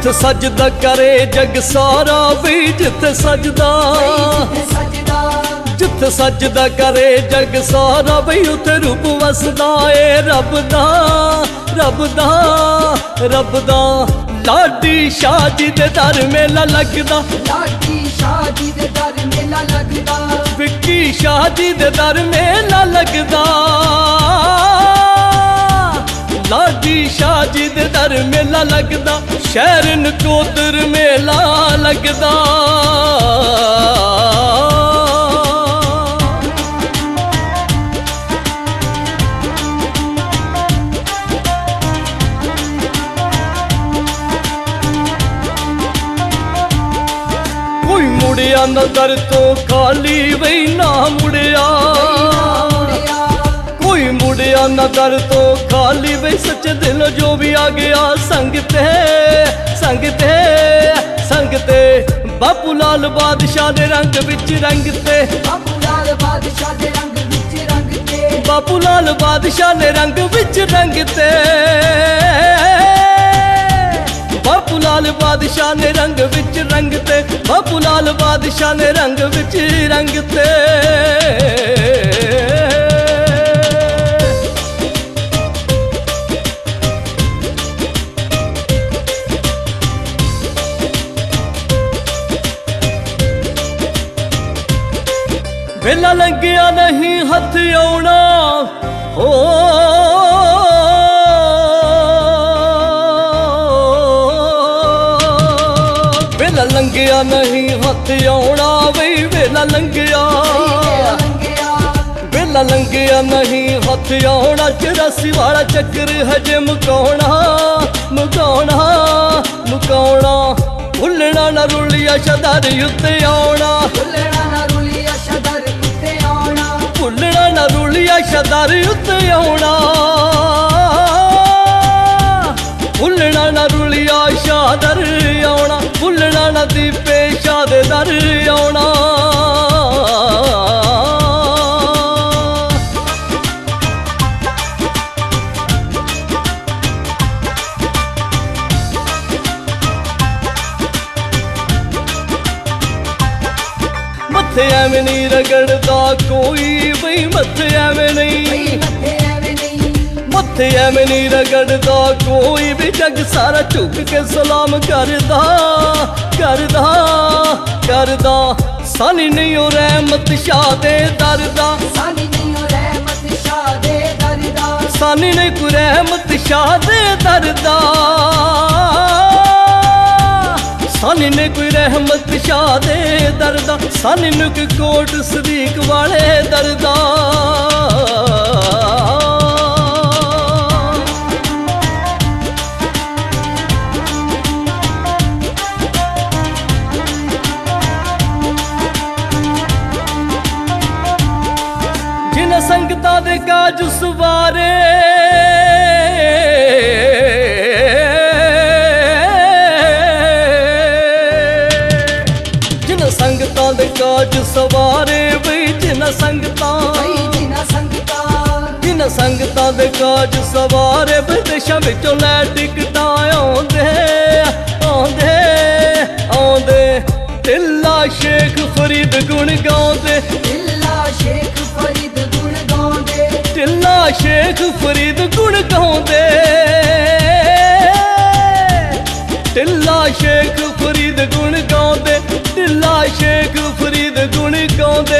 जिथे सजदा करे जग सारा वी जिथे सजदा जिथे सजदा करे जग सारा बई उथे रूप वसदा ए रब दा रब दा रब दा। लाडी शाह जी दे दर मेला लगदा, लाडी शाह जी दे दर मेला लगदा, विक्की शाह जी दे दर मेला लगदा। लाडी शाह जी दे दर मेला लगदा, शहर नकोदर मेला लगदा। कोई मुड़िया नजर तो खाली वही ना मुड़िया, कोई मुड़िया नजर तो खाली वही सच दिल जो भी आ गया संगते संगते संगते। बापू लाल बादशाह दे रंग विच रंगते, बापू लाल बादशाह दे रंग विच रंगते, बापू लाल बादशाह दे रंग विच रंगते। बापू लाल बादशाह ने रंग विच रंगते, बापू लाल बादशाह ने रंग विच रंगते। वेला लंघिया नहीं हथ आउणा हो, वेला लंघिया नहीं हथ आउणा वही वेला लंघिया, वेला लंघिया नहीं हथ आउणा। 84 वाला चक्कर हजे मुकाउणा मुकाउणा मुकाउणा। भुलना ना रुलिया शदर उत्ते आउणा, भुलना ना रुलिया शदर उत्ते आउणा, भुलना ना रुलिया शदर उत्ते आउणा। भुलना ना रुलिया शादर आउणा, भुलना ना दीपे शाह दे दर आउणा। मथे एवें नहीं रगड़दा कोई बई, मथे एवें नहीं, मथे एवें नहीं रगड़दा कोई भी। जग सारा झुक के सलाम करदा करदा करदा। सानी नहीं हो रहमत शाह दे दरदा, सानी नहीं हो रहमत शाह दे दरदा, सानी नहीं को रहमत शाह दे दरदा। सानी ने कोई रहमत शाह दे दरदा, सानी ने कोई कोट सदीक वाले दरदा। जिन संगतां दे काज सवारे, संगतां दे काज सवारे बई जिन्हां संगतां, जिन्हां संगतां, जिन्हां संगतां दे काज सवारे विदेशां विचों लै टिकटां आउंदे आउंदे आउंदे। ढिल्ला शेख फरीद गुण गाउंदे, ढिल्ला शेख फरीद गुण गाउंदे, ढिल्ला शेख फरीद गुण गाउंदे। ढिल्ला शेख फरीद गुण गाउंदे, ढिल्ला शेख फरीद गुण गाउंदे।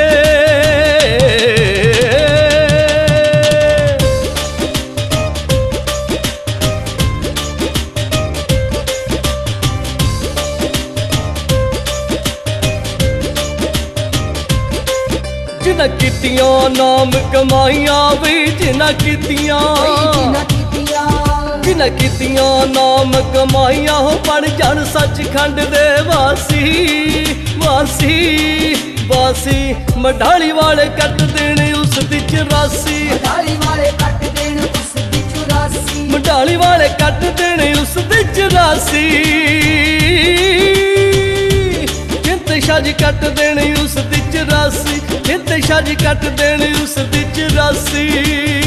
जिन्हां कीतियां नाम कमाइयां वी, जिन्हां कीतियां, जिन्हां कीतियां नाम कमाइयां हो बन जान सचखंड दे वासी वासी वासी। मढ़ाली वाले कट देण उस दी 84, मढ़ाली वाले कट देण उस दी 84, मढ़ाली वाले कट देण उस दी 84। जिंद शाह जी कट देण उस दी 84, जिंद शाह जी कट देण उस दी 84।